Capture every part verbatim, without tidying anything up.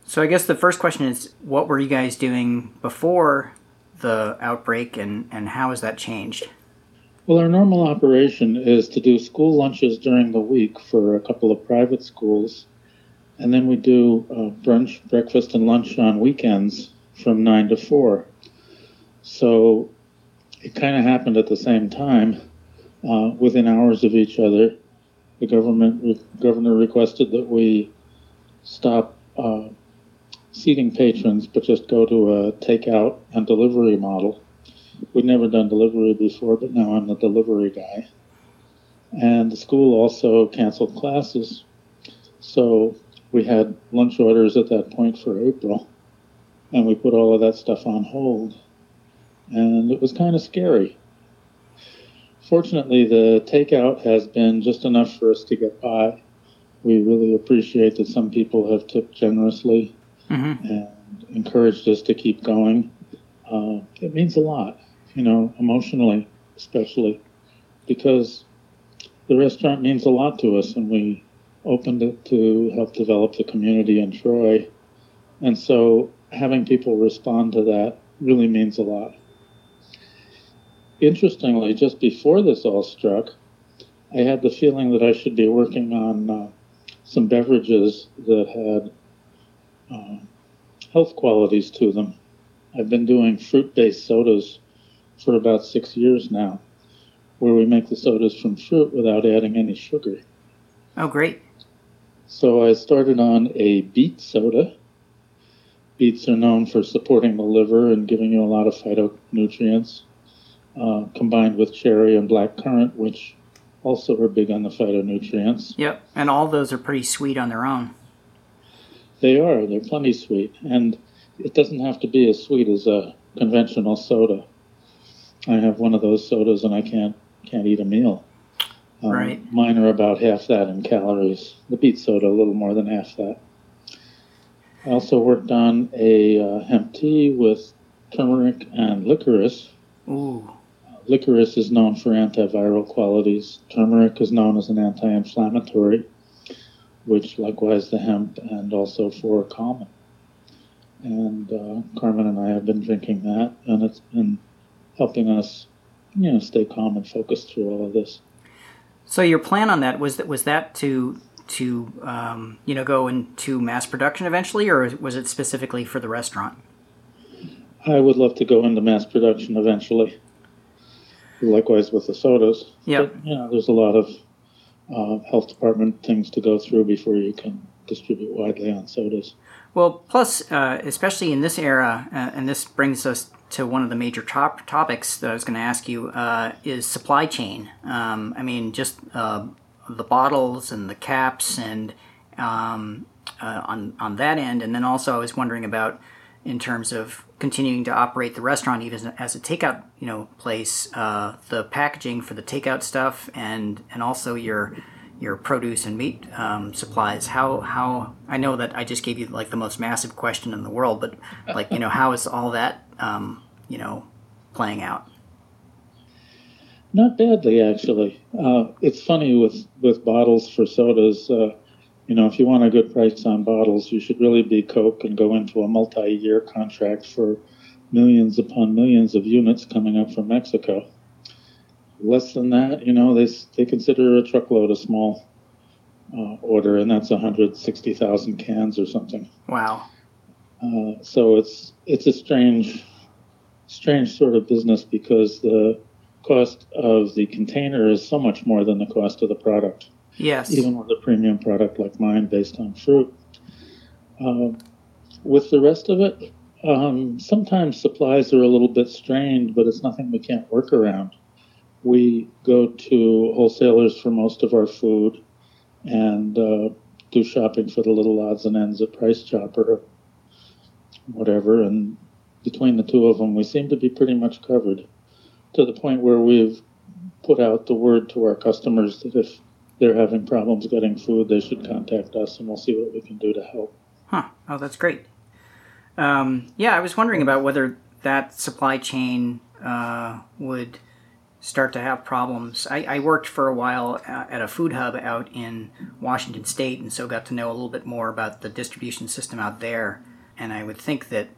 So I guess the first question is, what were you guys doing before the outbreak, and, and how has that changed? Well, our normal operation is to do school lunches during the week for a couple of private schools, and then we do uh, brunch, breakfast, and lunch on weekends from nine to four. So it kind of happened at the same time, uh, within hours of each other. The government re- governor requested that we stop uh, seating patrons, but just go to a takeout and delivery model. We'd never done delivery before, but now I'm the delivery guy. And the school also canceled classes. So we had lunch orders at that point for April, and we put all of that stuff on hold. And it was kind of scary. Fortunately, the takeout has been just enough for us to get by. We really appreciate that some people have tipped generously mm-hmm. and encouraged us to keep going. Uh, it means a lot, you know, emotionally, especially, because the restaurant means a lot to us, and we opened it to help develop the community in Troy. And so having people respond to that really means a lot. Interestingly, just before this all struck, I had the feeling that I should be working on uh, some beverages that had uh, health qualities to them. I've been doing fruit-based sodas for about six years now, where we make the sodas from fruit without adding any sugar. Oh, great. So I started on a beet soda. Beets are known for supporting the liver and giving you a lot of phytonutrients, uh, combined with cherry and black currant, which also are big on the phytonutrients. Yep, and all those are pretty sweet on their own. They are. They're plenty sweet. And it doesn't have to be as sweet as a conventional soda. I have one of those sodas and I can't can't eat a meal. Um, right. Mine are about half that in calories. The beet soda, a little more than half that. I also worked on a uh, hemp tea with turmeric and licorice. Ooh. Uh, licorice is known for antiviral qualities. Turmeric is known as an anti-inflammatory, which likewise the hemp, and also for calming. And uh, Carmen and I have been drinking that, and it's been helping us, you know, stay calm and focused through all of this. So your plan on that was that was that to to um, you know go into mass production eventually, or was it specifically for the restaurant? I would love to go into mass production eventually. Likewise with the sodas. Yeah. But, you know, there's a lot of uh, health department things to go through before you can distribute widely on sodas. Well, plus, uh, especially in this era, uh, and this brings us to one of the major top topics that I was going to ask you, uh, is supply chain. Um, I mean, just uh, the bottles and the caps, and um, uh, on on that end, and then also I was wondering about in terms of continuing to operate the restaurant even as a takeout, you know, place, uh, the packaging for the takeout stuff, and and also your your produce and meat um, supplies. How how I know that I just gave you like the most massive question in the world, but like, you know, how is all that um, you know playing out? Not badly, actually. Uh, it's funny with with bottles for sodas. Uh, you know, if you want a good price on bottles, you should really be Coke and go into a multi-year contract for millions upon millions of units coming up from Mexico. Less than that, you know, they they consider a truckload a small uh, order, and that's one hundred sixty thousand cans or something. Wow. Uh, so it's it's a strange, strange sort of business, because the cost of the container is so much more than the cost of the product. Yes. Even with a premium product like mine based on fruit. Uh, with the rest of it, um, sometimes supplies are a little bit strained, but it's nothing we can't work around. We go to wholesalers for most of our food, and uh, do shopping for the little odds and ends at Price Chopper or whatever, and between the two of them, we seem to be pretty much covered, to the point where we've put out the word to our customers that if they're having problems getting food, they should contact us, and we'll see what we can do to help. Huh. Oh, that's great. Um, yeah, I was wondering about whether that supply chain uh, would start to have problems. I, I worked for a while uh, at a food hub out in Washington State, and so got to know a little bit more about the distribution system out there. And I would think that,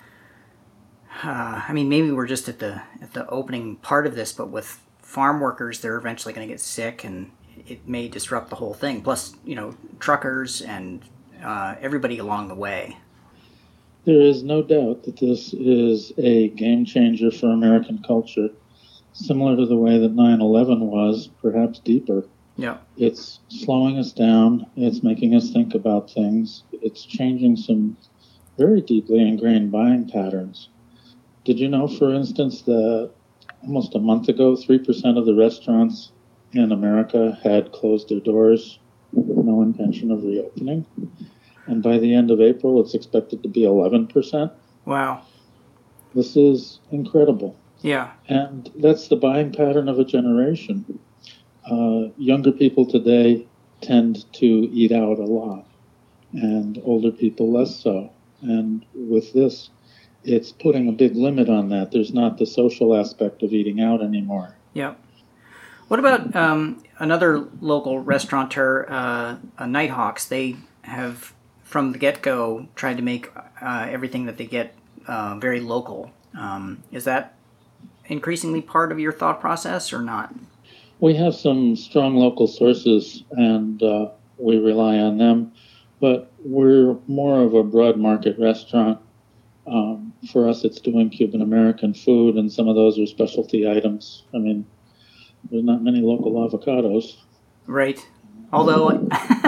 uh, I mean, maybe we're just at the at the opening part of this, but with farm workers, they're eventually going to get sick, and it may disrupt the whole thing. Plus, you know, truckers and uh, everybody along the way. There is no doubt that this is a game changer for American culture, similar to the way that nine eleven was, perhaps deeper. Yeah. It's slowing us down. It's making us think about things. It's changing some very deeply ingrained buying patterns. Did you know, for instance, that almost a month ago, three percent of the restaurants in America had closed their doors with no intention of reopening? And by the end of April, it's expected to be eleven percent. Wow. This is incredible. Yeah. And that's the buying pattern of a generation. Uh, younger people today tend to eat out a lot, and older people less so. And with this, it's putting a big limit on that. There's not the social aspect of eating out anymore. Yeah. What about um, another local restaurateur, uh, uh, Nighthawks? They have, from the get-go, tried to make uh, everything that they get uh, very local. Um, is that increasingly part of your thought process or not? We have some strong local sources, and uh, we rely on them. But we're more of a broad market restaurant. Um, for us, it's doing Cuban-American food, and some of those are specialty items. I mean, there's not many local avocados. Right. Although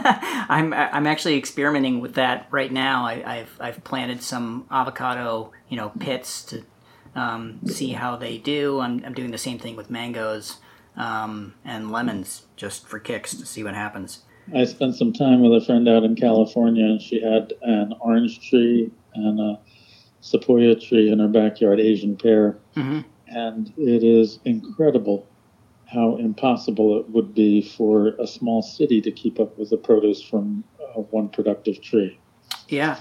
I'm I'm actually experimenting with that right now. I, I've I've planted some avocado, you know, pits to um, see how they do. I'm I'm doing the same thing with mangoes um, and lemons just for kicks to see what happens. I spent some time with a friend out in California, and she had an orange tree and a sequoia tree in her backyard, Asian pear. Mm-hmm. And it is incredible how impossible it would be for a small city to keep up with the produce from uh, one productive tree. Yeah.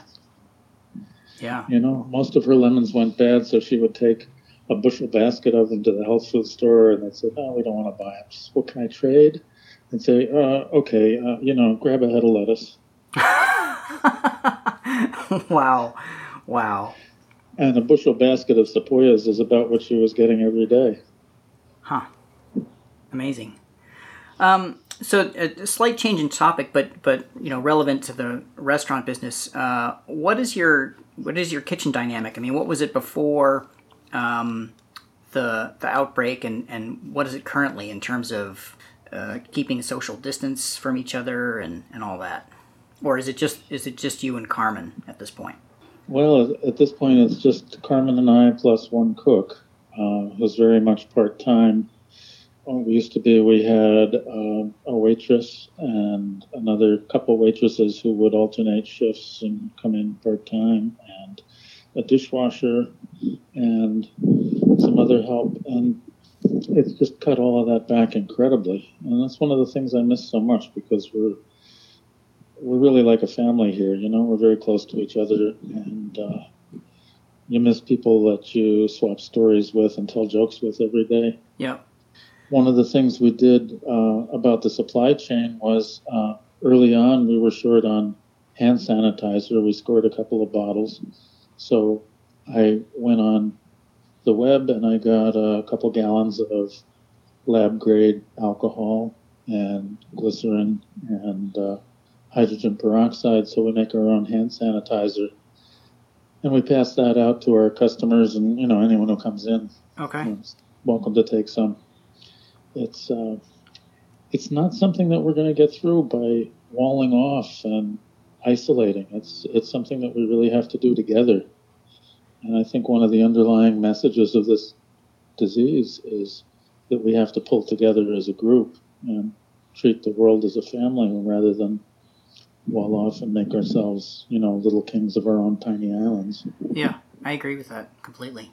Yeah. You know, most of her lemons went bad, so she would take a bushel basket of them to the health food store, and they'd say, "No, we don't want to buy them. Just, what can I trade?" And say, uh, okay, uh, you know, grab a head of lettuce. Wow. Wow. And a bushel basket of sequoias is about what she was getting every day. Huh. Amazing. Um, so a slight change in topic, but but you know, relevant to the restaurant business. Uh, what is your what is your kitchen dynamic? I mean, what was it before um, the the outbreak, and, and what is it currently in terms of uh, keeping social distance from each other and, and all that? Or is it just is it just you and Carmen at this point? Well, at this point, it's just Carmen and I plus one cook, uh, who's very much part-time. Well, we used to be, we had uh, a waitress and another couple waitresses who would alternate shifts and come in part-time, and a dishwasher and some other help. And it's just cut all of that back incredibly. And that's one of the things I miss so much, because we're we're really like a family here, you know, we're very close to each other, and uh, you miss people that you swap stories with and tell jokes with every day. Yeah. One of the things we did uh, about the supply chain was uh, early on we were short on hand sanitizer. We scored a couple of bottles. So I went on the web and I got a couple gallons of lab grade alcohol and glycerin and uh, hydrogen peroxide, so we make our own hand sanitizer, and we pass that out to our customers, and you know, anyone who comes in, Okay. you know, is welcome to take some. It's uh, it's not something that we're going to get through by walling off and isolating. It's it's something that we really have to do together, and I think one of the underlying messages of this disease is that we have to pull together as a group and treat the world as a family rather than wall off and make ourselves, you know, little kings of our own tiny islands. Yeah, I agree with that completely.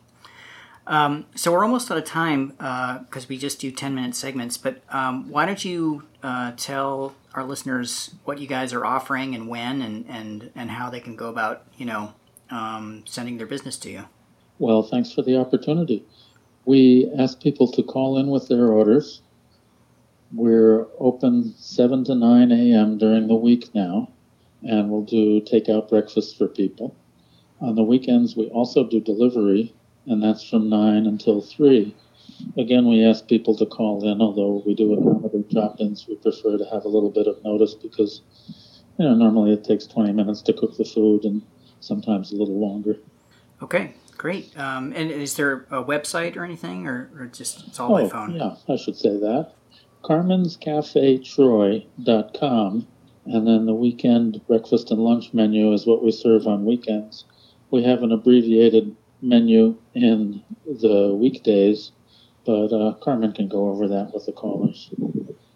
Um, so we're almost out of time because uh, we just do ten-minute segments, but um, why don't you uh, tell our listeners what you guys are offering and when and, and, and how they can go about, you know, um, sending their business to you? Well, thanks for the opportunity. We ask people to call in with their orders. We're open seven to nine a.m. during the week now, and we'll do takeout breakfast for people. On the weekends, we also do delivery, and that's from nine until three. Again, we ask people to call in, although we do accommodate drop-ins. We prefer to have a little bit of notice because, you know, normally it takes twenty minutes to cook the food and sometimes a little longer. Okay, great. Um, and is there a website or anything, or, or just it's all oh, by phone? Yeah, I should say that. carmen's cafe troy dot com, and then the weekend breakfast and lunch menu is what we serve on weekends. We have an abbreviated menu in the weekdays, but uh, Carmen can go over that with the callers.